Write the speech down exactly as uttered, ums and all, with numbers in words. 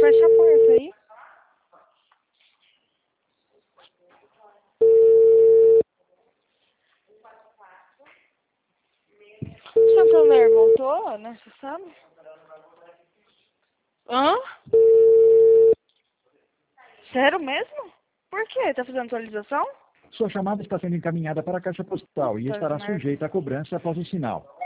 fecha a porta aí. O Santander voltou, né? Você sabe? Hã? Sério mesmo? Por quê? Tá fazendo atualização? Sua chamada está sendo encaminhada para a caixa postal e Puta estará merda. sujeita à cobrança após o sinal.